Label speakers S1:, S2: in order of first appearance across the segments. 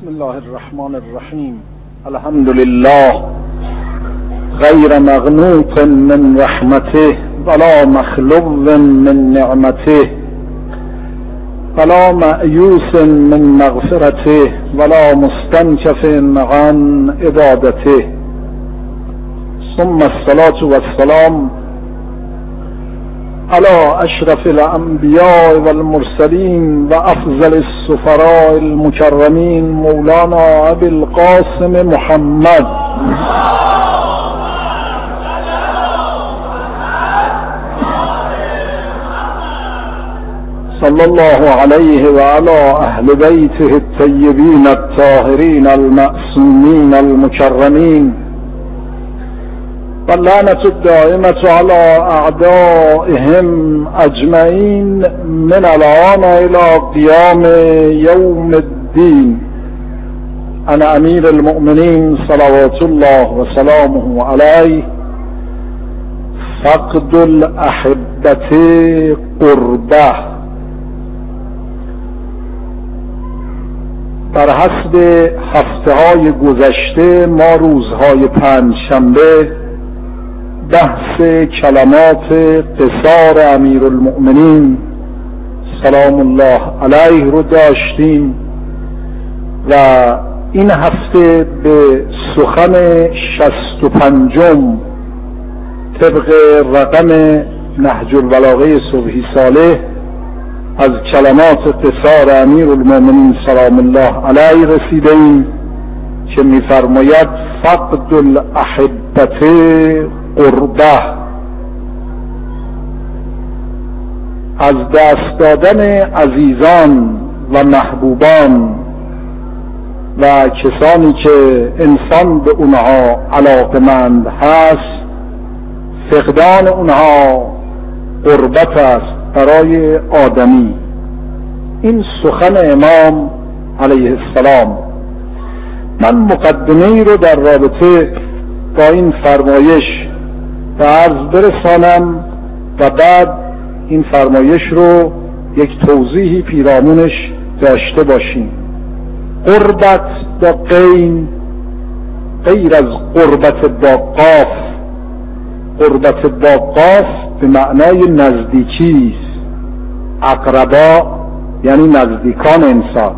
S1: بسم الله الرحمن الرحیم. الحمد لله غیر مغنوط من رحمته ولا مخلو من نعمته ولا مأیوس من مغفرته ولا مستنکف عن عبادته. ثم الصلاة والسلام على اشرف الانبیاء والمرسلین و افضل السفراء المکرمین مولانا ابی القاسم محمد صلی الله علیه و علی اهل بیته الطیبین الطاهرین المعصومین المکرمین و لعنت الدائمة على اعدائهم اجمعین من الان الى قیام یوم الدین. انا امیر المؤمنین صلوات الله و سلامه علیه فقد الاحبة قربه. در حسب هفته‌های گذشته ما روزهای پنجشنبه بحث کلمات قصار امیرالمؤمنین سلام الله علیه رو داشتیم و این هفته به سخن 65 طبق رقم نهج البلاغه صبحی صالح از کلمات قصار امیرالمؤمنین سلام الله علیه رسیدیم که می‌فرماید فقد الاحبة قربه، از دست دادن عزیزان و محبوبان و کسانی که انسان به اونها علاقمند هست، فقدان اونها قربت است برای آدمی. این سخن امام علیه السلام. من مقدمه‌ای رو در رابطه با این فرمایش به عرض برسانم و بعد این فرمایش رو یک توضیحی پیرامونش داشته باشیم. قربت با قین غیر از قربت با قاف. قربت با قاف به معنای نزدیکی است. اقربا یعنی نزدیکان انسان.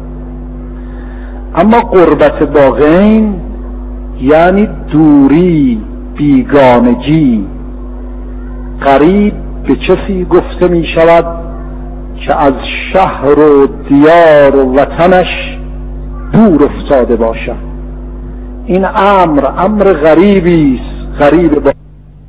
S1: اما قربت با غین یعنی دوری، بیگانگی. قریب به کسی گفته می شود که از شهر و دیار و وطنش دور افتاده باشد. این امر غریبی است، غریب با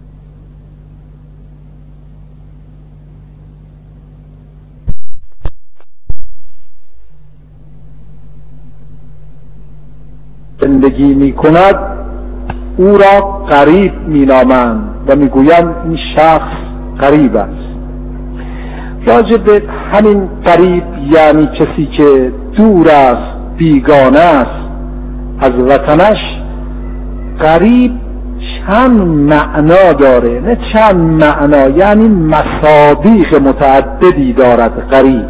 S1: زندگی می کند او را غریب می نامند و می گویند این شخص غریب است. راجع به همین غریب یعنی کسی که دور است، بیگانه است از وطنش، غریب چند معنا داره، نه چند معنا، یعنی مصادیق متعددی دارد غریب.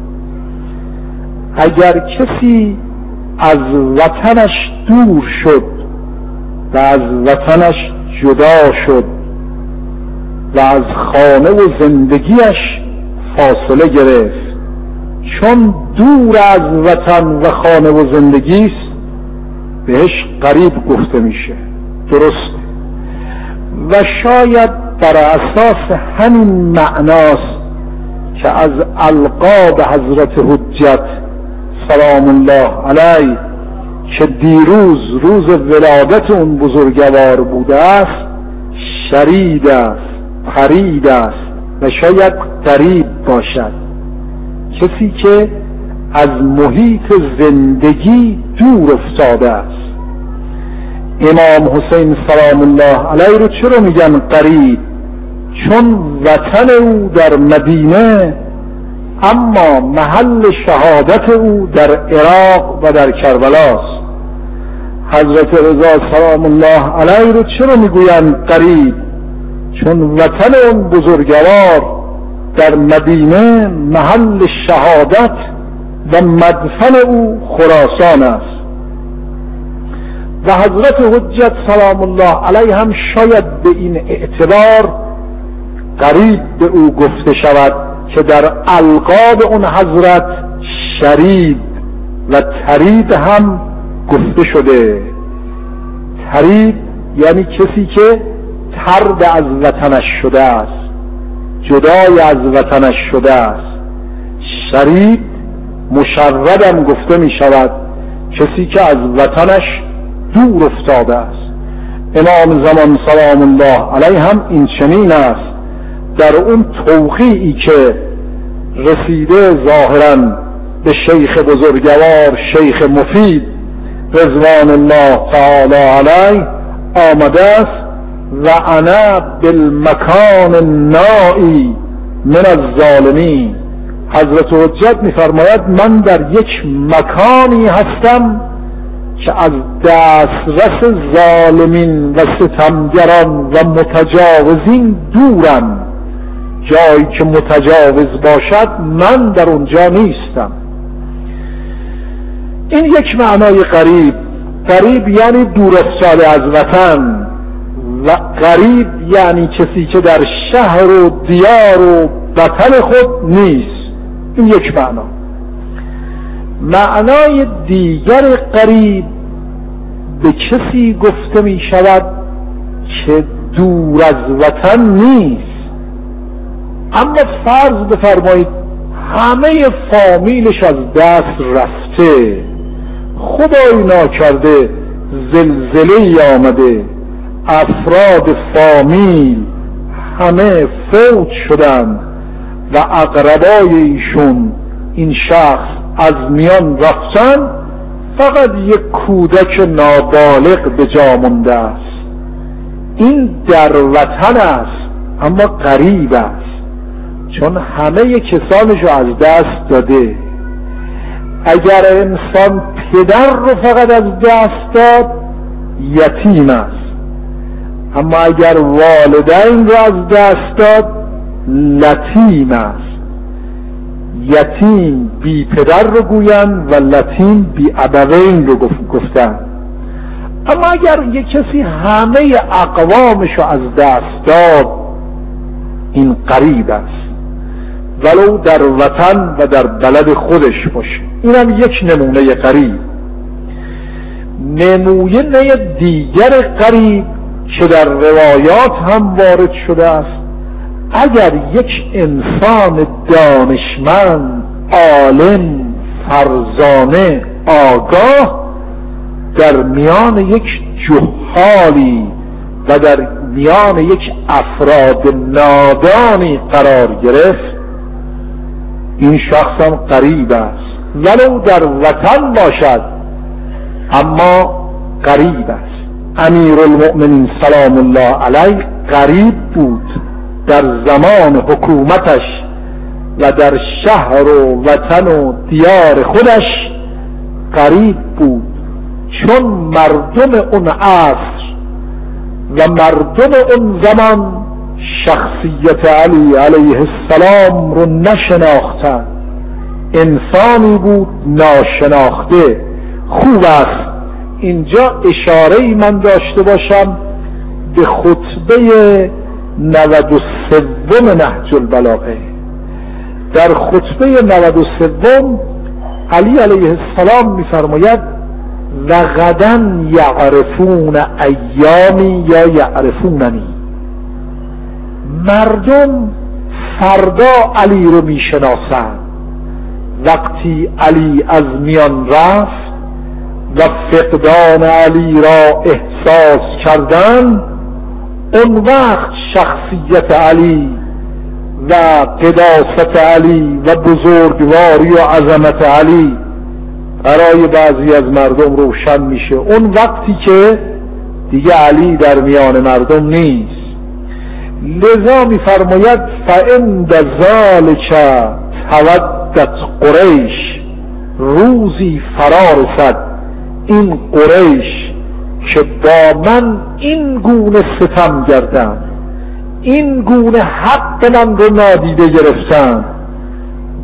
S1: اگر کسی از وطنش دور شد و از وطنش جدا شد و از خانه و زندگیش فاصله گرفت، چون دور از وطن و خانه و زندگی است بهش غریب گفته میشه. درسته. و شاید بر اساس همین معناست که از القاب حضرت حجت سلام الله علیه که دیروز روز ولادت اون بزرگوار بوده است، شرید است، پرید است و شاید غریب باشد. کسی که از محیط زندگی دور افتاده است. امام حسین سلام الله علیه رو چرا میگن غریب؟ چون وطن او در مدینه اما محل شهادت او در عراق و در کربلاست. حضرت رضا سلام الله علیه رو چرا میگویند غریب؟ چون وطن اون بزرگوار در مدینه محل شهادت و مدفن او خراسان است. و حضرت حجت سلام الله علیه هم شاید به این اعتبار قریب به او گفته شود که در القاب اون حضرت شرید و ترید هم گفته شده. ترید یعنی کسی که طرد از وطنش شده است، جدای از وطنش شده است. شرید مشردم گفته می شود کسی که از وطنش دور افتاده است. امام زمان سلام الله علیه هم این چنین است در اون توقیعی که رسیده ظاهرا به شیخ بزرگوار شیخ مفید رضوان الله تعالی علیه آمده است و انا بالمکان النائی من الظالمین. حضرت حجت می‌فرماید من در یک مکانی هستم که از دسترس ظالمین و ستمگران و متجاوزین دورم. جایی که متجاوز باشد من در اونجا نیستم. این یک معنای غریب. غریب یعنی دور افتاده از وطن و غریب یعنی کسی که در شهر و دیار و وطن خود نیست. این یک معنا. معنای دیگر غریب به کسی گفته می شود که دور از وطن نیست، اما فرض بفرمایید همه فامیلش از دست رفته، خدای ناکرده زلزله‌ای آمده، افراد فامیل همه فوت شدند و اقربای ایشون این شخص از میان رفتن، فقط یک کودک نابالغ به جا مونده است. این در وطن است اما غریب است، چون همه کسانشو از دست داده. اگر انسان پدر رو فقط از دست داد یتیم است، اما اگر والدین رو از دست داد لتیم است. یتیم بی پدر رو گویند و لتیم بی ابوین رو گفتن. اما اگر یک کسی همه اقوامش رو از دست داد این غریب است، ولو در وطن و در بلد خودش باشه. اینم یک نمونه غریب. نمونه دیگر غریب که در روایات هم وارد شده است، اگر یک انسان دانشمند، عالم، فرزانه، آگاه در میان یک جهالی و در میان یک افراد نادانی قرار گرفت، این شخص هم غریب است، ولو در وطن باشد اما غریب است. امیرالمؤمنین سلام الله علیه غریب بود در زمان حکومتش و در شهر و وطن و دیار خودش غریب بود، چون مردم اون عصر و مردم اون زمان شخصیت علی علیه السلام رو نشناختن. انسانی بود ناشناخته. خوب است اینجا اشاره‌ای من داشته باشم به خطبه 93 نهج البلاغه. در خطبه 93 علی علیه السلام می‌فرماید و غدا یعرفون ایامی یا یعرفوننی. مردم فردا علی رو میشناسند. وقتی علی از میان رفت و فقدان علی را احساس کردند، اون وقت شخصیت علی و قداست علی و بزرگواری و عظمت علی برای بعضی از مردم روشن میشه. اون وقتی که دیگه علی در میان مردم نیست. لذا میفرماید فعند ذلک تودت قریش. روزی فرا رسد این قریش که با من این گونه ستم کردند، این گونه حق من رو نادیده گرفتند،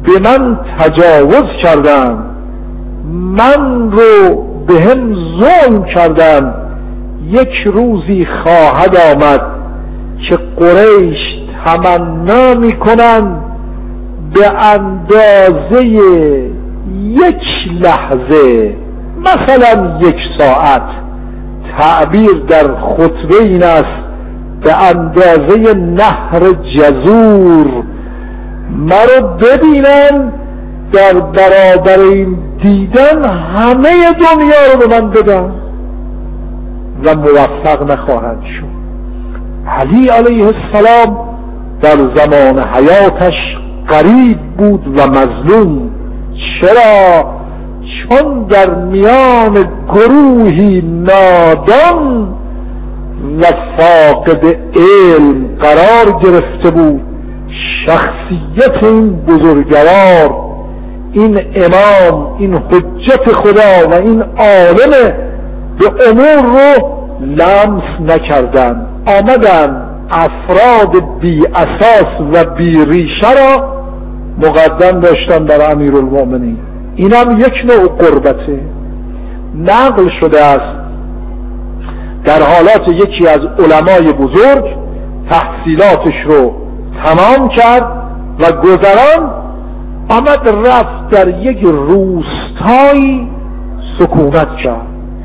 S1: به من تجاوز کردند، من رو به هم ظلم کردند. یک روزی خواهد آمد که قریش تمنا میکنند به اندازه یک لحظه، مثلا 1 ساعت، تعبیر در خطبه این است، به اندازه نهر جزور مرا ببینن، در برابر این دیدن همه دنیا رو به من بدن و موفق نخواهند شد. علی علیه السلام در زمان حیاتش غریب بود و مظلوم. چرا؟ چون در میان گروهی نادان و فاقد علم قرار گرفته بود. شخصیت این بزرگوار، این امام، این حجت خدا و این عالم به امور رو لمس نکردند. آمدن افراد بی اساس و بی ریشه را مقدم داشتن بر امیرالمؤمنین. اینم یک نوع قربته. نقل شده است در حالات یکی از علمای بزرگ تحصیلاتش رو تمام کرد و گذران، آمد رفت در یک روستایی سکونت کرد.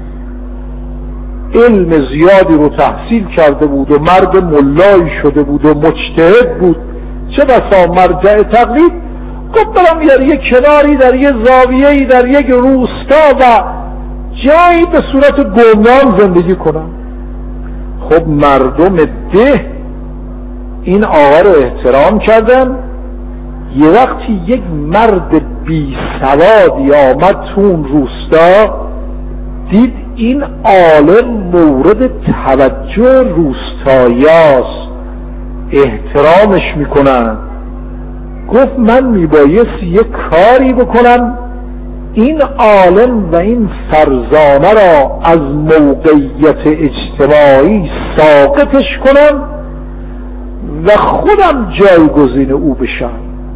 S1: علم زیادی رو تحصیل کرده بود و مرد ملایی شده بود و مجتهد بود، چه بسا مرجع تقلید. گفت برم در یک کناری، در یک زاویه‌ای، در یک روستا و جایی به صورت گمنام زندگی کنم. خب مردم ده این آقا رو احترام کردن. یه وقتی یک مرد بی سوادی آمد تو اون روستا، دید این عالم مورد توجه روستاییاست، احترامش میکنن. گفت من میبایست یک کاری بکنم این عالم و این فرزانه را از موقعیت اجتماعی ساقطش کنم و خودم جایگزین او بشم.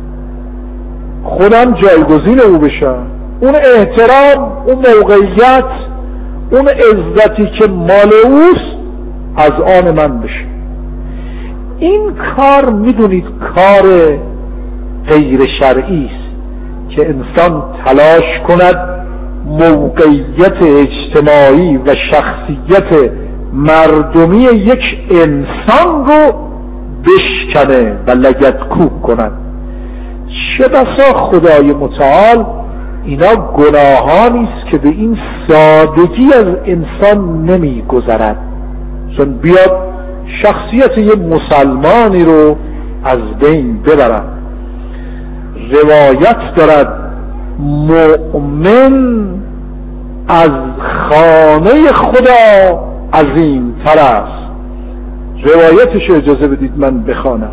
S1: اون احترام، اون موقعیت، اون عزتی که مال اوست از آن من بشه. این کار میدونید کار غیر شرعی است که انسان تلاش کند موقعیت اجتماعی و شخصیت مردمی یک انسان رو بشکنه و لگدکوب کند. چه بسا خدای متعال اینا گناهانی است که به این سادگی از انسان نمی گذرد، چون بیاد شخصیت یه مسلمانی رو از بین ببرد. روایت دارد مؤمن از خانه خدا عظیم‌تر است. روایتش اجازه بدید من بخوانم.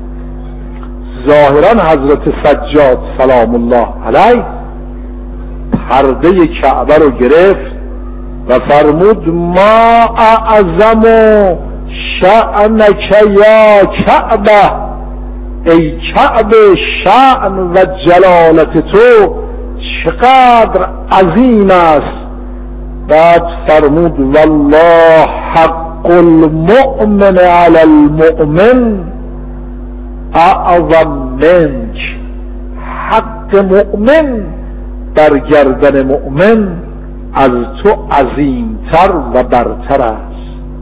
S1: ظاهرا حضرت سجاد سلام الله علیه پرده کعبه رو گرفت و فرمود ما اعظم شأنک یا کعبه، ای کعبه شأن و جلالت تو چقدر عظیم است. بعد فرمود والله حق المؤمن علی المؤمن اعظم منک، حق مؤمن بر گردن مؤمن از تو عظیمتر و برتر است.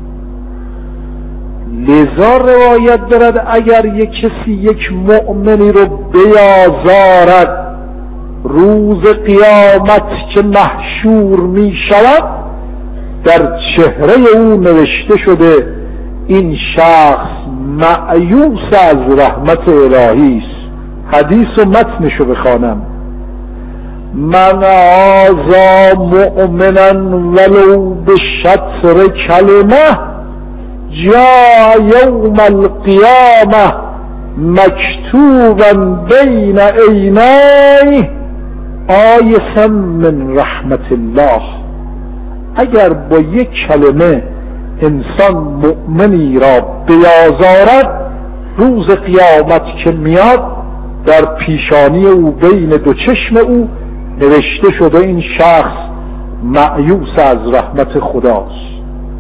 S1: لذا روایت دارد اگر یک کسی یک مؤمنی رو بیازارد روز قیامت که محشور می شود، در چهره او نوشته شده این شخص مأیوس از رحمت الهی است. حدیث و متنشو بخوانم: من آذا مؤمنا ولو بشطر کلمه جاء یوم القیامه مکتوبا بین عینیه آیسا من رحمت الله. اگر با یک کلمه انسان مؤمنی را بیازارد، روز قیامت که میاد در پیشانی او بین دو چشم او نوشته شده این شخص مأیوس از رحمت خداست.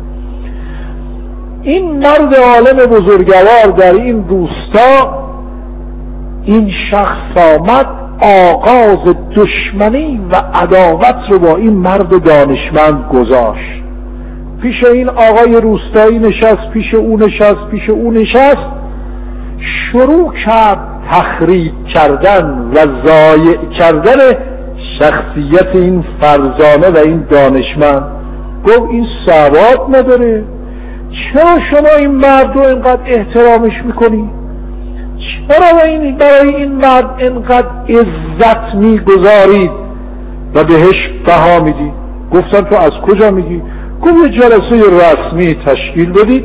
S1: این مرد عالم بزرگوار در این روستا، این شخص آمد آغاز دشمنی و عداوت رو با این مرد دانشمند گذاشت. پیش این آقای روستایی نشست، پیش او نشست، پیش او نشست، شروع کرد تخریب کردن و ضایع کردن شخصیت این فرزانه و این دانشمند. گفت این سواد نداره، چرا شما این مرد رو اینقدر احترامش میکنی؟ چرا برای این مرد اینقدر عزت میگذارید و بهش بها میدی؟ گفتن تو از کجا میگی؟ گفت یه جلسه رسمی تشکیل بدید،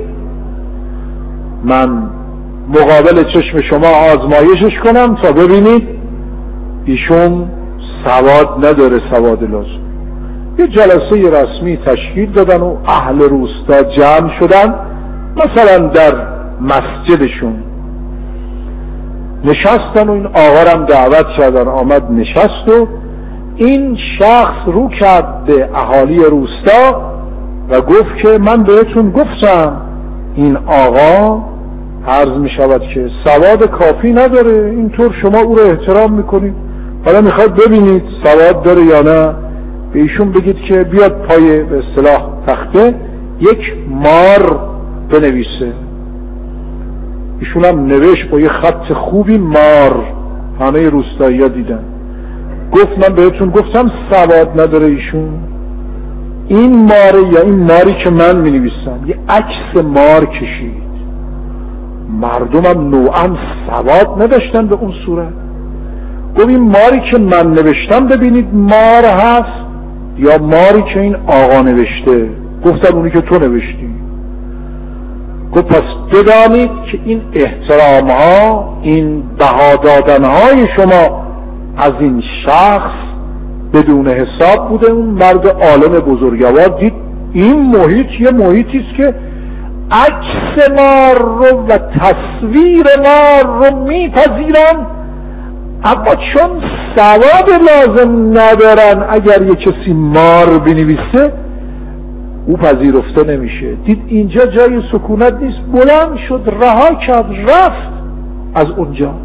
S1: من مقابل چشم شما آزمایشش کنم تا ببینید ایشون سواد نداره، سواد لازم. یه جلسه رسمی تشکیل دادن و اهل روستا جمع شدن، مثلا در مسجدشون نشستن و این آقا هم دعوت کردن، آمد نشست و این شخص رو کرد به اهالی روستا و گفت که من بهتون گفتم این آقا عرض می شود که سواد کافی نداره، اینطور شما او رو احترام میکنید، حالا میخواید ببینید سواد داره یا نه، به ایشون بگید که بیاد پای به اصطلاح تخته یک مار بنویسه. ایشون هم نوشت با یه خط خوبی مار، همه روستایی ها دیدن. گفت من بهتون گفتم سواد نداره ایشون، این ماره یا این ماری که من می نویسم. یه عکس مار کشید. مردم هم نوعا سواد نداشتن به اون صورت. گفت این ماری که من نوشتم ببینید مار هست یا ماری که این آقا نوشته؟ گفتم اونی که تو نوشتی. گفت پس بدانید که این احترام ها، این بها دادن های شما از این شخص بدون حساب بوده. اون مرد عالم بزرگوار دید این محیط یه محیطی است که عکس مار رو و تصویر مار رو میپذیرن، اما چون سواد لازم ندارن اگر یه کسی مار بنویسه او پذیرفته نمیشه. دید اینجا جای سکونت نیست، بلند شد رها کرد رفت از اونجا.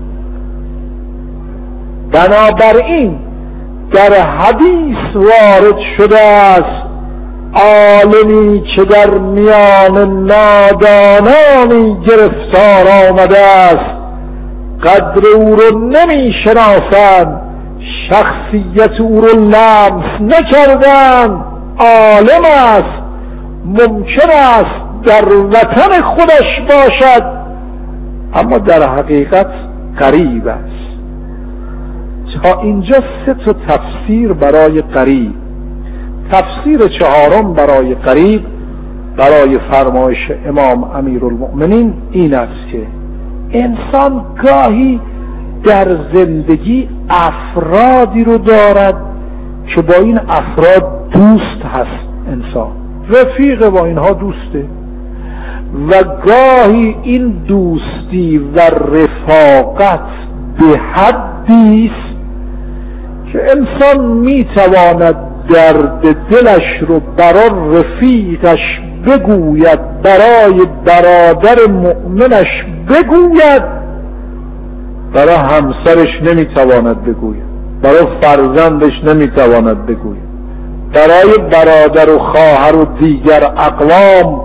S1: بنابراین در حدیث وارد شده است عالمی که در میان نادانانی گرفتار آمده است، قدر او رو نمی شناسند، شخصیت او رو لمس نکردند. عالم است، ممکن است در وطن خودش باشد اما در حقیقت غریب است. تا اینجا 3 تفسیر برای غریب. تفسیر 4 برای غریب برای فرمایش امام امیرالمؤمنین این است که انسان گاهی در زندگی افرادی رو دارد که با این افراد دوست هست، انسان رفیق با اینها دوسته، و گاهی این دوستی و رفاقت به حدی است که انسان میتواند درد دلش رو برای رفیقش بگوید، برای برادر مؤمنش بگوید، برای همسرش نمیتواند بگوید، برای فرزندش نمیتواند بگوید، برای برادر و خواهر و دیگر اقوام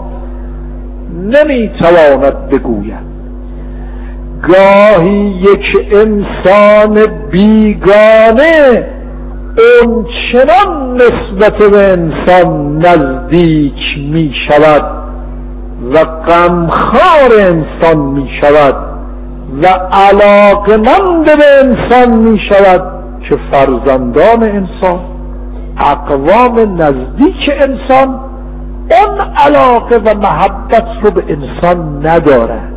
S1: نمیتواند بگوید. گاهی یک انسان بیگانه اون چنان نسبت به انسان نزدیک می شود و غمخوار انسان می شود و علاقمند به انسان می شود که فرزندان انسان، اقوام نزدیک انسان اون علاقه و محبت رو به انسان ندارد.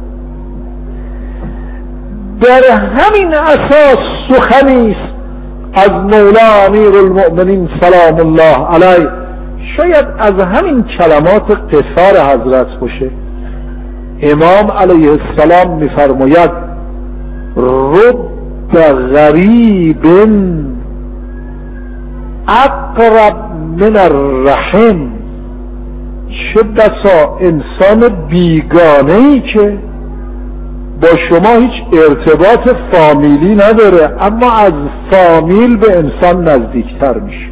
S1: در همین اساس سخنی است از مولا امیرالمؤمنین سلام الله علیه، شاید از همین کلمات قصار حضرت باشه. امام علیه السلام میفرماید رب غریب اقرب من الرحم. چه بسا انسان بیگانه‌ای که با شما هیچ ارتباط فامیلی نداره اما از فامیل به انسان نزدیکتر میشه.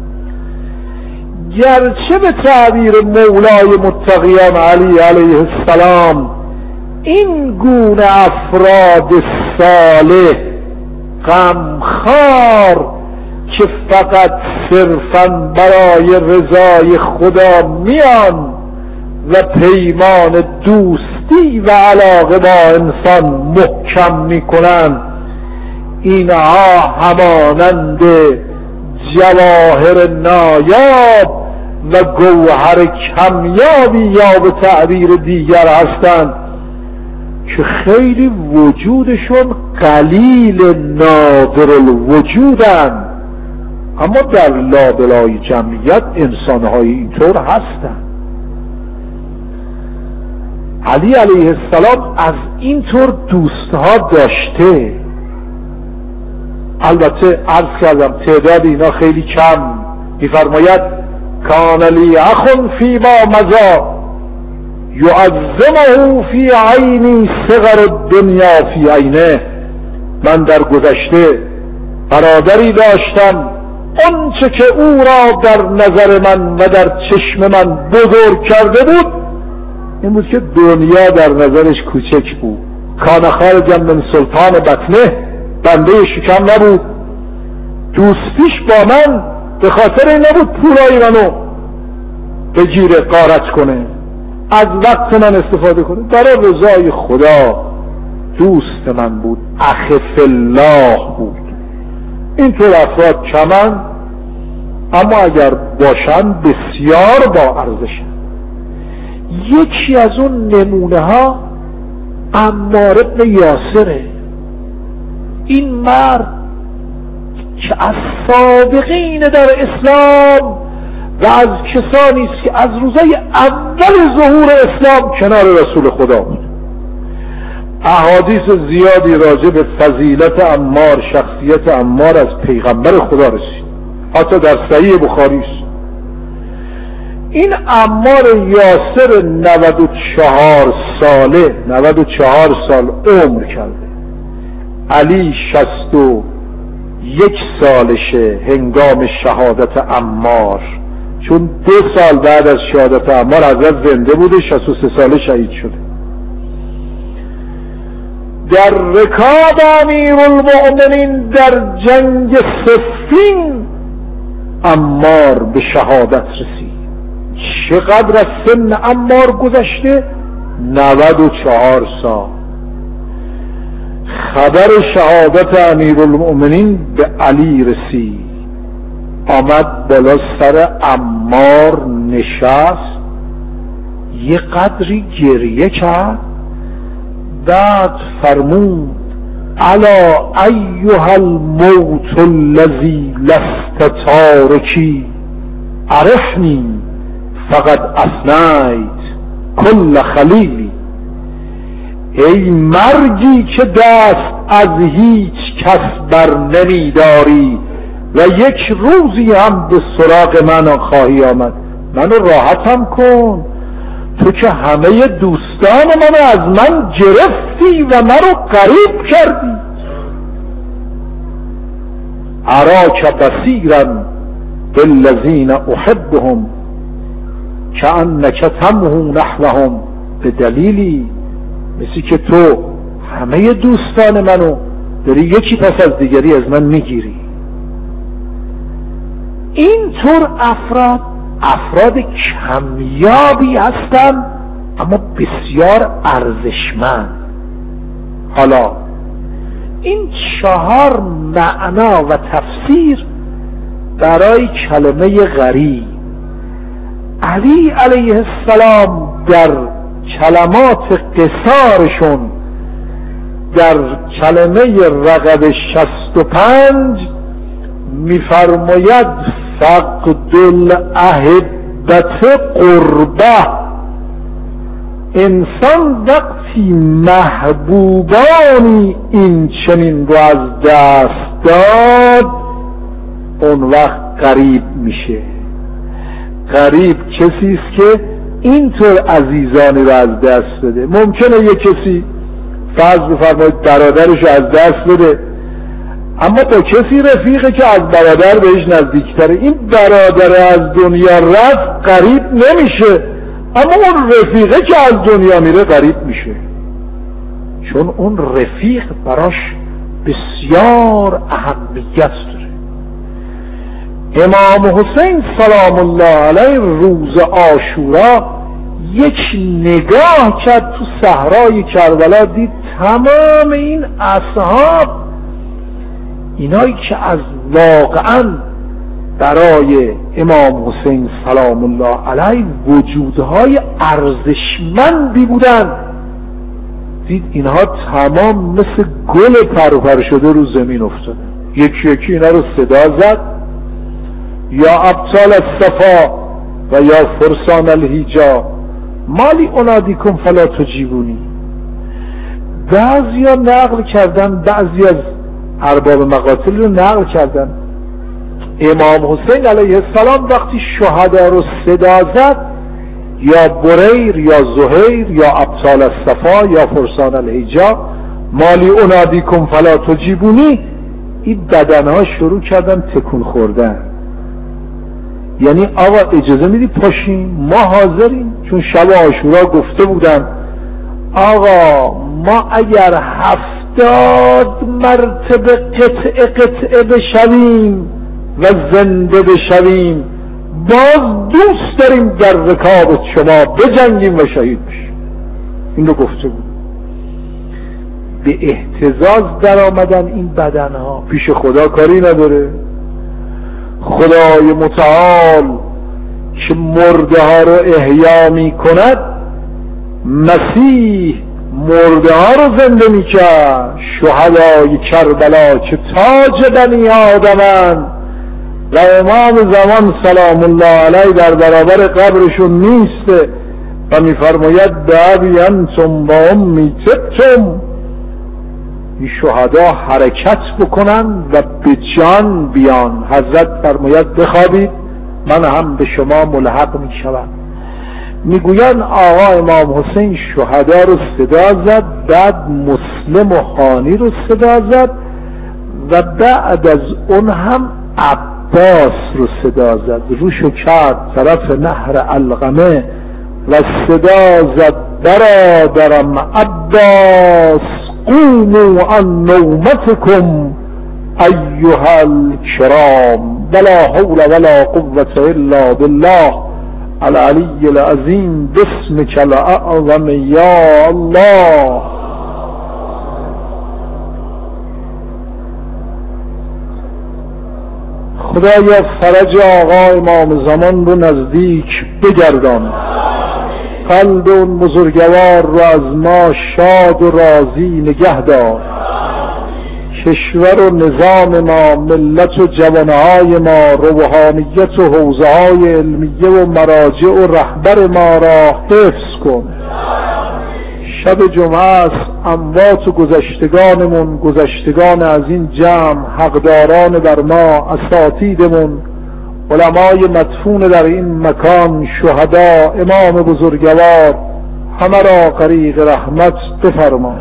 S1: گرچه به تعبیر مولای متقیان علی علیه السلام این گونه افراد صالح غمخوار که فقط صرفاً برای رضای خدا میان و پیمان دوستی و علاقه با انسان محکم میکنن، اینها همانند جواهر نایاب و گوهر کمیابی یا به تعبیر دیگر هستند که خیلی وجودشون قلیل نادر الوجودن، اما در لابلای جمعیت انسانهای اینطور هستند. علی علیه السلام از اینطور دوستها داشته. البته عرض کردم تعداد اینا خیلی کم. میفرماید کان لی اخ فی ما مضی یعظمه فی عینی صغر الدنیا فی عینه. من در گذشته برادری داشتم آنچه که او را در نظر من و در چشم من بزرگ کرده بود این بود که دنیا در نظرش کوچک بود. کان خارجا من سلطان بطنه، بنده شکم نبود. دوستیش با من به خاطر این نبود پولای منو بگیره غارت کنه، از وقت من استفاده کنه، برای رضای خدا دوست من بود، اخ فی الله بود. اینطور افراد کمن اما اگر باشن بسیار با ارزشن. یکی از اون نمونه ها عمار ابن یاسره. این مرد که از سابقین در اسلام و از کسانی است که از روزای اول ظهور اسلام کنار رسول خدا بود. احادیث زیادی راجع به فضیلت عمار، شخصیت عمار از پیغمبر خدا رسید، حتی در صحیح بخاری است. این عمار یاسر 94 ساله، 94 سال عمر کرده. علی 61 سالشه هنگام شهادت عمار، چون 2 سال بعد از شهادت عمار حضرت زنده بوده، 63 ساله شهید شده. در رکاب امیرالمؤمنین در جنگ صفین عمار به شهادت رسید. چقدر از سن عمار گذشته؟ 94 سال. خبر شهادت امیرالمؤمنین به علی رسید، آمد بالا سر عمار نشست، یه قدری گریه کرد، بعد فرمود الا ایها الموت الذی لست تارکی عرفنی فقد افنیت کل خلیلی. ای مرگی که دست از هیچ کس بر نمیداری و یک روزی هم به سراغ من خواهی آمد، منو راحتم کن، تو که همه دوستان منو از من گرفتی و منو غریب کردی. اراک بصیرا بالذین احبهم کأنک تمحو نحوهم بدلیلی. مثل که تو همه دوستان منو داری یکی پس از دیگری از من میگیری. اینطور افراد کمیابی هستند اما بسیار ارزشمند. حالا این 4 معنا و تفسیر برای کلمه غریب. علی علیه السلام در کلمات قصارشون در کلمه رقم 65 میفرماید فقد الاحبة قربه. انسان وقتی محبوبانی این چنین رو از دست داد اون وقت غریب میشه. غریب کسی است که اینطور عزیزانی رو از دست بده. ممکنه یک کسی فرض بفرمایید برادرش رو از دست بده، اما با کسی رفیقه که از برادر بهش نزدیکتره، این برادر از دنیا رفت غریب نمیشه، اما اون رفیقه که از دنیا میره غریب میشه، چون اون رفیق براش بسیار اهمیت داره. امام حسین سلام الله علیه روز عاشورا یک نگاه کرد تو صحرای کربلا، دید تمام این اصحاب، اینایی که از واقعا برای امام حسین سلام الله علیه وجودهای ارزشمندی بودن، دید اینها تمام مثل گل پرپر شده رو زمین افتاده. یکی یکی اینا رو صدا زد، یا ابطال الصفا و یا فرسان الهیجا مالی انادیکم فلا تجیبونی. بعضی ها نقل کردن، بعضی از ارباب مقاتل رو نقل کردن، امام حسین علیه السلام وقتی شهدا رو صدا زد، یا بریر یا زهیر یا ابطال الصفا یا فرسان الهیجا مالی انادیکم فلا تجیبونی، این بدنها شروع کردن تکون خوردن. یعنی آقا اجازه میدی پاشیم، ما حاضریم، چون شب عاشورا گفته بودن آقا ما اگر 70 مرتبه قطعه بشویم و زنده بشویم باز دوست داریم در رکاب شما بجنگیم و شهید بشیم. این رو گفته بود. به اهتزاز در آمدن این بدنها، پیش خدا کاری نداره. خدای متعال که مرده ها رو احیا می کند، مسیح مرده ها رو زنده می کرد. شهدای کربلا که تاج بنی آدمند و امام زمان سلام الله علیه در برابر قبرشون نیسته و می فرماید بابی انتم و امی تبتم، این شهدا حرکت بکنن و به جان بیان. حضرت فرماید بخوابید من هم به شما ملحق می شوم. میگوین آقا امام حسین شهدا رو صدا زد، بعد مسلم و حانی رو صدا زد و بعد از اون هم عباس رو صدا زد. روشو کرد طرف نهر علقمه و صدا زد برادرم عباس قوموا عن نومتكم ایها الکرام ولا حول ولا قوة الا بالله العلی العظیم باسمک الاعظم یا الله. خدایا فرج آقا امام زمان رو نزدیک بگردان، قلب اون بزرگوار رو از ما شاد و راضی نگه دار. کشور و نظام ما، ملت و جوانهای ما، روحانیت و حوزه‌های علمیه و مراجع و رهبر ما را حفظ کن. شب جمعه است، اموات و گذشتگانمون، گذشتگان از این جمع، حقداران بر ما، اساتیدمون، علمای مدفون در این مکان، شهدا، امام بزرگوار، همه را غریق رحمت بفرما.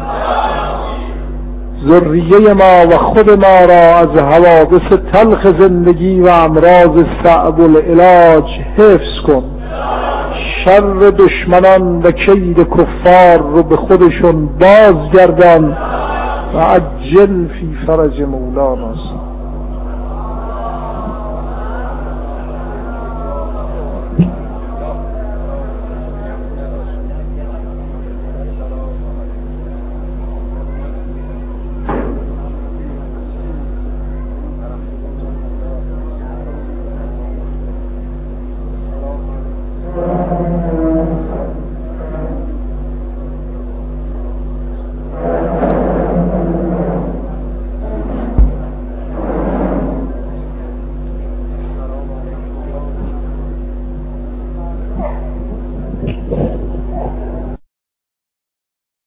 S1: ذریه ما و خود ما را از حوادث تلخ زندگی و امراض صعب العلاج حفظ کن. شر دشمنان و کید کفار رو به خودشون بازگردان و عجل فی فرج مولانا.